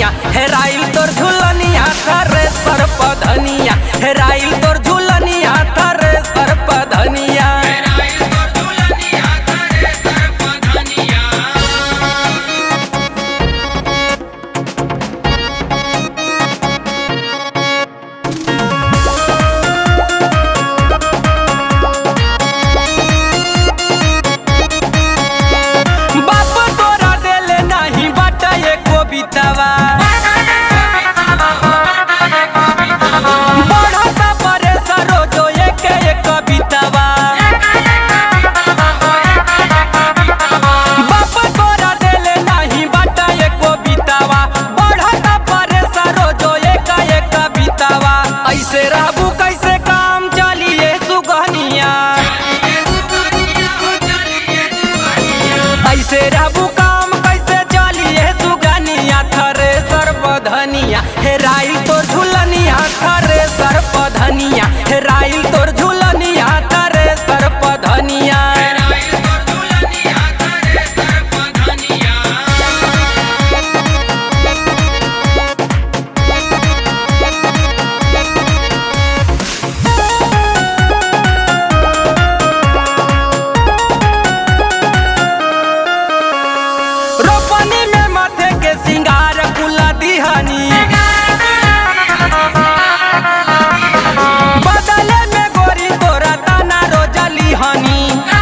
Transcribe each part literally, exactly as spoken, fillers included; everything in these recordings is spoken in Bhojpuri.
धनिया हेराइल तोर झुलनिया थरे सर्प धनिया हेराइल तोर झुलनिया थरे सर्प धनिया। ऐसे रहबू कैसे काम चलिए सुगनिया ऐसे रहबू काम कैसे चलिए सुगनिया थरे सर्प धनिया हेराइल तोर झुलनिया थरे सर्प धनिया हेराइल तोर झुलनिया थरे सर्प धनिया। सिंगार कुला दिहानी बदले में गोरी तोरा ताना रोजली हनी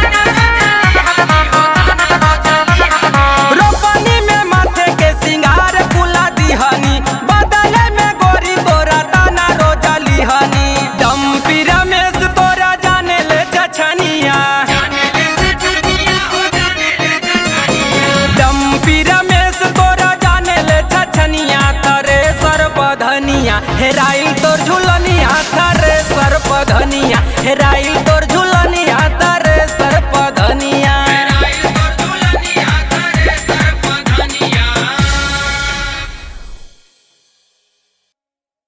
रोपनी में माथे के सिंगार कुला दिहानी बदले में गोरी तोरा ताना रोजली हनी। डम्पी रमेश तोरा जाने ले छछनिया डम्पी रमेश तोरा धनिया हेराइल तोर झुलनिया थरे सर्प धनिया हेराइल तोर